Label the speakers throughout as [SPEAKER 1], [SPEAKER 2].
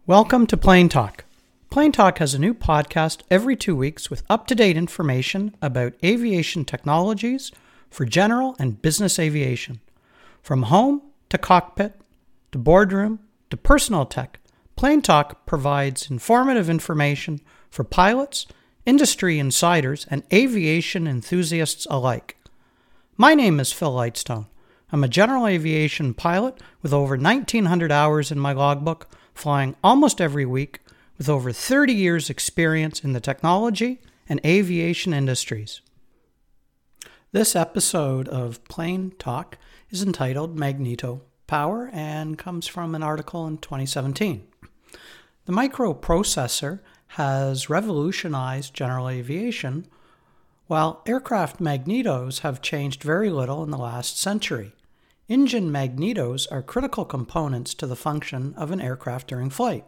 [SPEAKER 1] Welcome to Plane Talk. Plane Talk has a new podcast every 2 weeks with up-to-date information about aviation technologies for general and business aviation. From home to cockpit to boardroom to personal tech, Plane Talk provides informative information for pilots, industry insiders, and aviation enthusiasts alike. My name is Phil Lightstone. I'm a general aviation pilot with over 1,900 hours in my logbook, flying almost every week with over 30 years' experience in the technology and aviation industries. This episode of Plane Talk is entitled Magneto Power and comes from an article in 2017. The microprocessor has revolutionized general aviation, while aircraft magnetos have changed very little in the last century. Engine magnetos are critical components to the function of an aircraft during flight.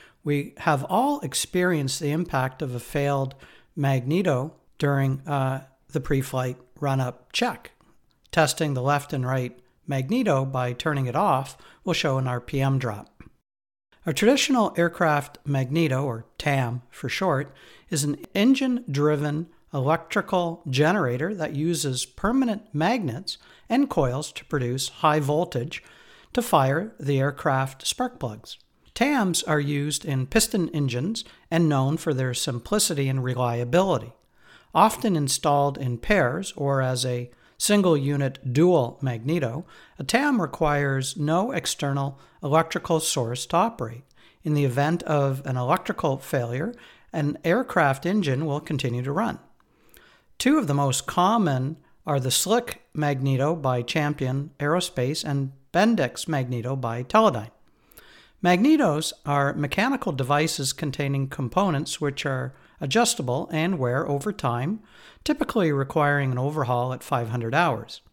[SPEAKER 1] We have all experienced the impact of a failed magneto during the pre-flight run-up check. Testing the left and right magneto by turning it off will show an RPM drop. A traditional aircraft magneto, or TAM for short, is an engine-driven electrical generator that uses permanent magnets and coils to produce high voltage to fire the aircraft spark plugs. TAMs are used in piston engines and known for their simplicity and reliability. Often installed in pairs or as a single unit dual magneto, a TAM requires no external electrical source to operate. In the event of an electrical failure, an aircraft engine will continue to run. Two of the most common are the Slick Magneto by Champion Aerospace and Bendix Magneto by Teledyne. Magnetos are mechanical devices containing components which are adjustable and wear over time, typically requiring an overhaul at 500 hours.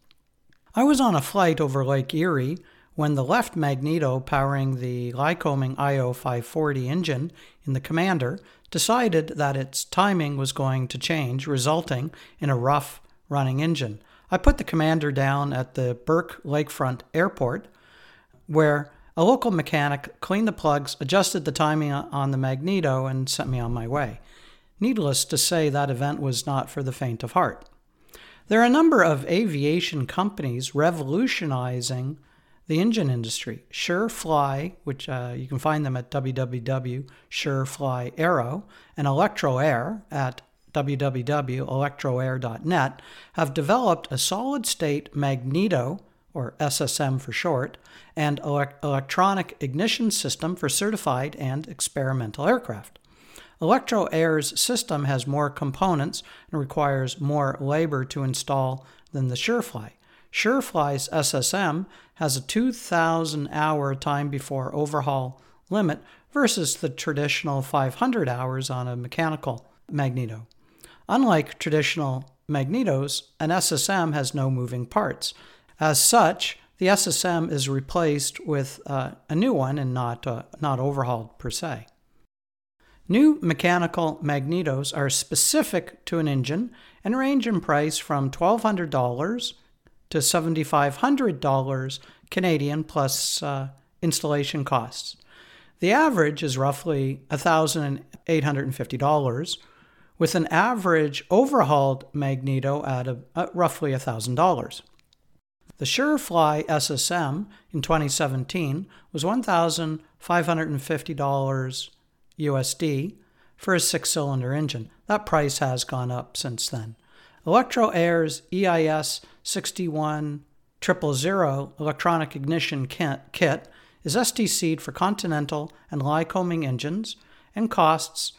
[SPEAKER 1] I was on a flight over Lake Erie when the left magneto powering the Lycoming IO540 engine in the Commander decided that its timing was going to change, resulting in a rough running engine. I put the Commander down at the Burke Lakefront Airport, where a local mechanic cleaned the plugs, adjusted the timing on the magneto, and sent me on my way. Needless to say, that event was not for the faint of heart. There are a number of aviation companies revolutionizing the engine industry. SureFly, which you can find them at www.sureflyaero, and Electroair at www.electroair.net, have developed a solid-state magneto, or SSM for short, and electronic ignition system for certified and experimental aircraft. Electroair's system has more components and requires more labor to install than the SureFly. SureFly's SSM has a 2,000-hour time before overhaul limit versus the traditional 500 hours on a mechanical magneto. Unlike traditional magnetos, an SSM has no moving parts. As such, the SSM is replaced with a new one and not overhauled per se. New mechanical magnetos are specific to an engine and range in price from $1,200 to $7,500 Canadian plus installation costs. The average is roughly $1,850, with an average overhauled magneto at roughly $1,000. The SureFly SSM in 2017 was $1,550 USD for a 6-cylinder engine. That price has gone up since then. Electroair's EIS 61000 electronic ignition kit is STC'd for Continental and Lycoming engines and costs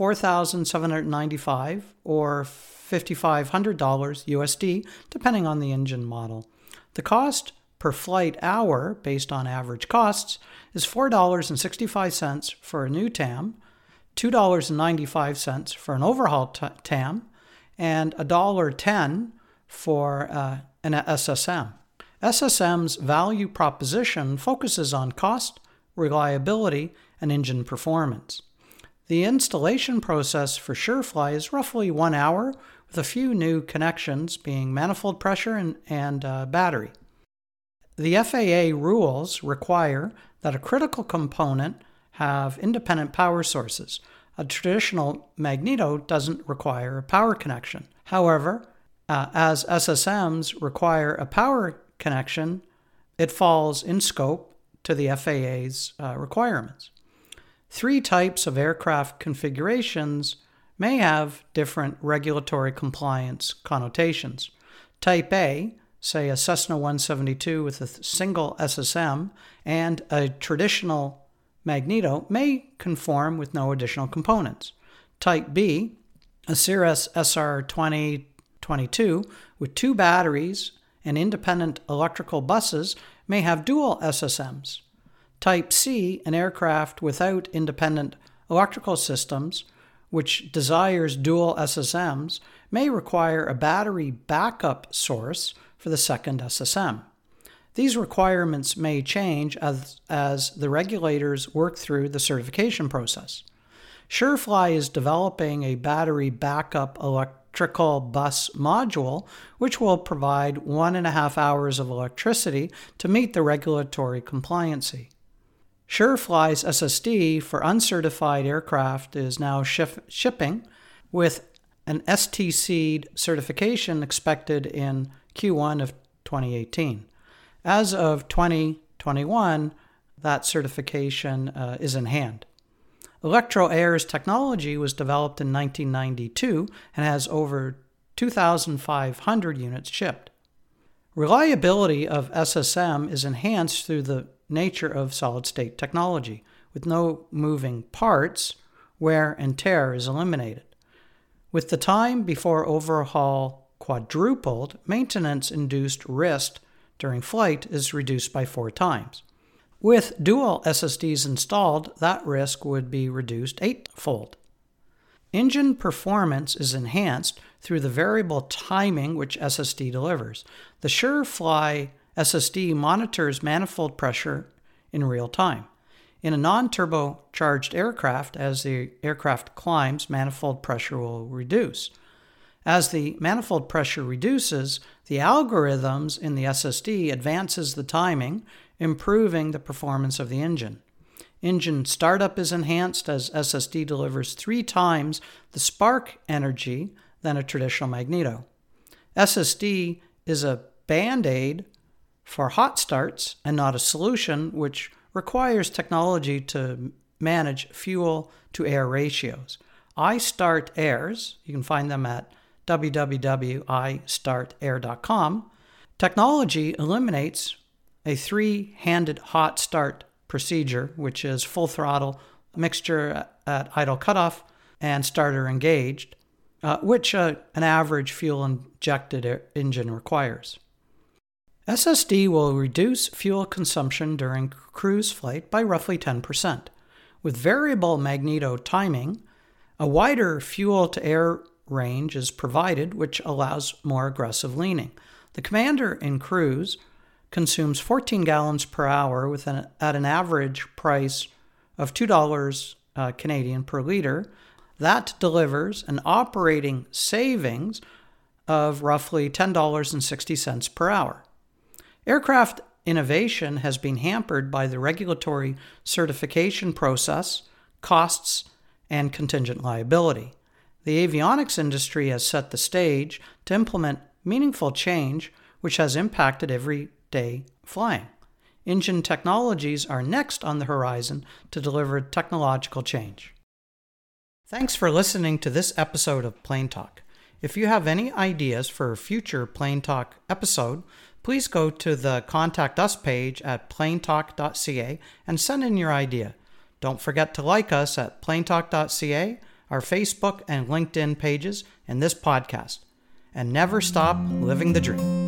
[SPEAKER 1] $4,795 or $5,500 USD, depending on the engine model. The cost per flight hour, based on average costs, is $4.65 for a new TAM, $2.95 for an overhaul TAM, and $1.10 for an SSM. SSM's value proposition focuses on cost, reliability, and engine performance. The installation process for SureFly is roughly 1 hour, with a few new connections being manifold pressure and battery. The FAA rules require that a critical component have independent power sources. A traditional magneto doesn't require a power connection. However, as SSMs require a power connection, it falls in scope to the FAA's requirements. 3 types of aircraft configurations may have different regulatory compliance connotations. Type A, say a Cessna 172 with a single SSM and a traditional magneto, may conform with no additional components. Type B, a Cirrus SR-2022 with 2 batteries and independent electrical buses, may have dual SSMs. Type C, an aircraft without independent electrical systems, which desires dual SSMs, may require a battery backup source for the second SSM. These requirements may change as the regulators work through the certification process. SureFly is developing a battery backup electrical bus module, which will provide 1.5 hours of electricity to meet the regulatory compliancy. SureFly's SSD for uncertified aircraft is now shipping, with an STC certification expected in Q1 of 2018. As of 2021, that certification is in hand. ElectroAir's technology was developed in 1992 and has over 2,500 units shipped. Reliability of SSM is enhanced through the nature of solid-state technology. With no moving parts, wear and tear is eliminated. With the time before overhaul quadrupled, maintenance-induced risk during flight is reduced by 4 times. With dual SSDs installed, that risk would be reduced 8-fold. Engine performance is enhanced through the variable timing which SSD delivers. The SureFly SSD monitors manifold pressure in real time. In a non-turbocharged aircraft, as the aircraft climbs, manifold pressure will reduce. As the manifold pressure reduces, the algorithms in the SSD advances the timing, improving the performance of the engine. Engine startup is enhanced as SSD delivers 3 times the spark energy than a traditional magneto. SSD is a band-aid for hot starts and not a solution, which requires technology to manage fuel-to-air ratios. iStartAirs, you can find them at www.istartair.com. Technology eliminates a 3-handed hot start procedure, which is full throttle, mixture at idle cutoff, and starter engaged, which an average fuel-injected engine requires. SSD will reduce fuel consumption during cruise flight by roughly 10%. With variable magneto timing, a wider fuel-to-air range is provided, which allows more aggressive leaning. The Commander in cruise consumes 14 gallons per hour at an average price of $2 Canadian per liter. That delivers an operating savings of roughly $10.60 per hour. Aircraft innovation has been hampered by the regulatory certification process, costs, and contingent liability. The avionics industry has set the stage to implement meaningful change, which has impacted everyday flying. Engine technologies are next on the horizon to deliver technological change. Thanks for listening to this episode of Plane Talk. If you have any ideas for a future Plane Talk episode, please go to the Contact Us page at planetalk.ca and send in your idea. Don't forget to like us at planetalk.ca, our Facebook and LinkedIn pages, and this podcast. And never stop living the dream.